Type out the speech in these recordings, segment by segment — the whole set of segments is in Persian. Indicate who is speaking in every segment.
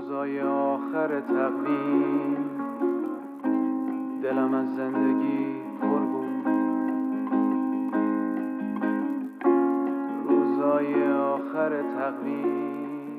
Speaker 1: روزای آخر تقویم دلم از زندگی پر بود. روزای آخر تقویم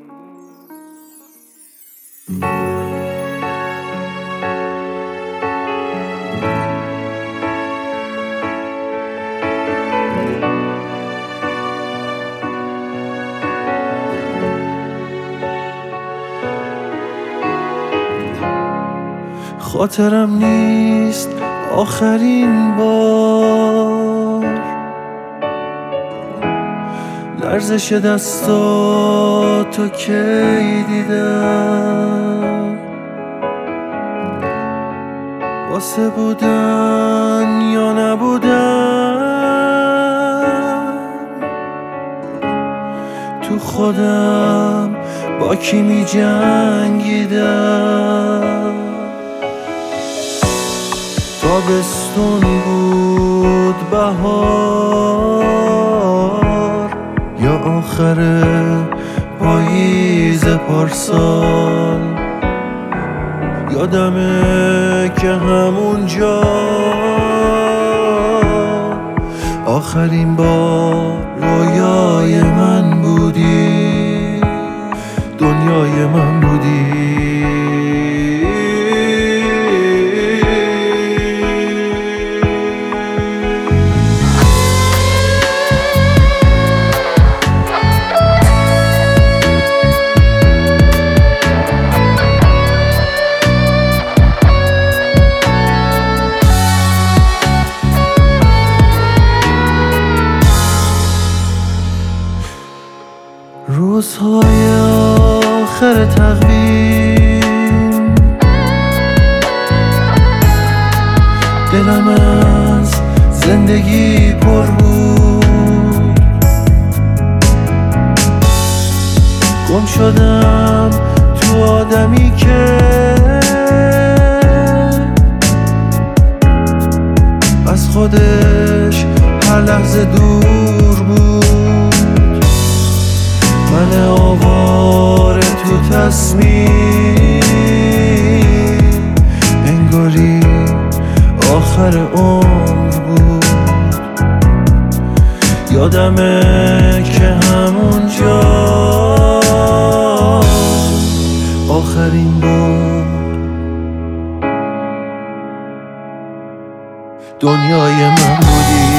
Speaker 2: خاطرم نیست آخرین بار لرزش دستاتو کی دیدم، واسه بودن یا نبودن، تو خودم با کی می جنگیدم. تابستون بود بهار یا آخر پاییز پارسال، یادمه که همونجا آخرین بار رویای من بودی، دنیای من بودی. روزهای آخر تقویم دلم از زندگی پر بود. گم شدم تو آدمی که از خودش هر لحظه دور بود. من آواره تو تصمیم، انگاری آخر عمر بود. یادمه که همونجا آخرین بار دنیای من بودی.